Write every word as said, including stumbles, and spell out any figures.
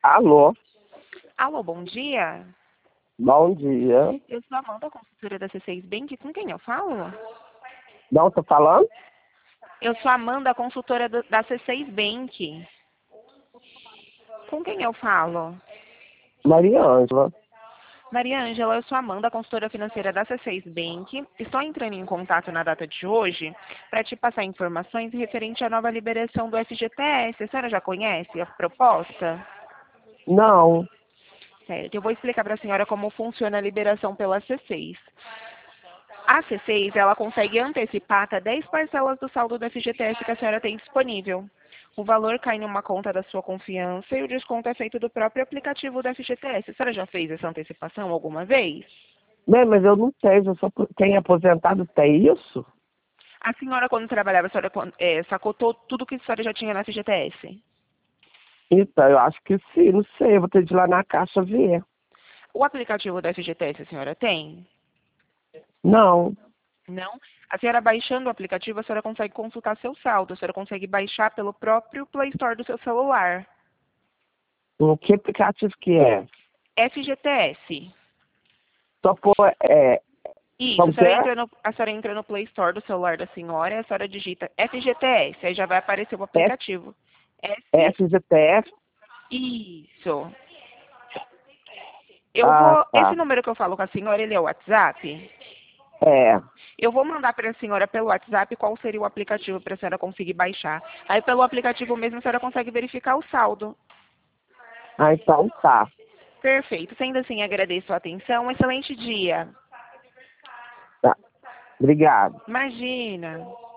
Alô, Alô, bom dia. bom dia. Eu sou a Amanda, consultora da C seis Bank. Com quem eu falo? Não, tô falando? Eu sou a Amanda, consultora do- da C seis Bank. Com quem eu falo? Maria Ângela. Maria Ângela, eu sou a Amanda, consultora financeira da C seis Bank. Estou entrando em contato na data de hoje para te passar informações referente à nova liberação do F G T S. A senhora já conhece a proposta? Não. Certo, eu vou explicar para a senhora como funciona a liberação pela C seis. A C seis, ela consegue antecipar até dez parcelas do saldo do F G T S que a senhora tem disponível. O valor cai em uma conta da sua confiança e o desconto é feito do próprio aplicativo do F G T S. A senhora já fez essa antecipação alguma vez? Bem, mas eu não tenho, eu só quem é aposentado tem isso? A senhora, quando trabalhava, a senhora é, sacou to- tudo que a senhora já tinha na F G T S? Então, eu acho que sim, não sei, eu vou ter de ir lá na caixa ver. O aplicativo do F G T S a senhora tem? Não. Não? A senhora baixando o aplicativo, a senhora consegue consultar seu saldo. A senhora consegue baixar pelo próprio Play Store do seu celular. Hum, Que aplicativo que é? F G T S. Só por, é, Isso, a como que senhora, é? entra no, a senhora entra no Play Store do celular da senhora e a senhora digita F G T S, aí já vai aparecer o F, aplicativo. F... F G T F? Isso. Eu Ah, vou... Esse tá. número que eu falo com a senhora, ele é o WhatsApp? É. Eu vou mandar para a senhora pelo WhatsApp qual seria o aplicativo para a senhora conseguir baixar. Aí pelo aplicativo mesmo a senhora consegue verificar o saldo. Ah, então tá. Perfeito. Sendo assim, agradeço a atenção. Um excelente dia. Tá. Obrigado. Imagina.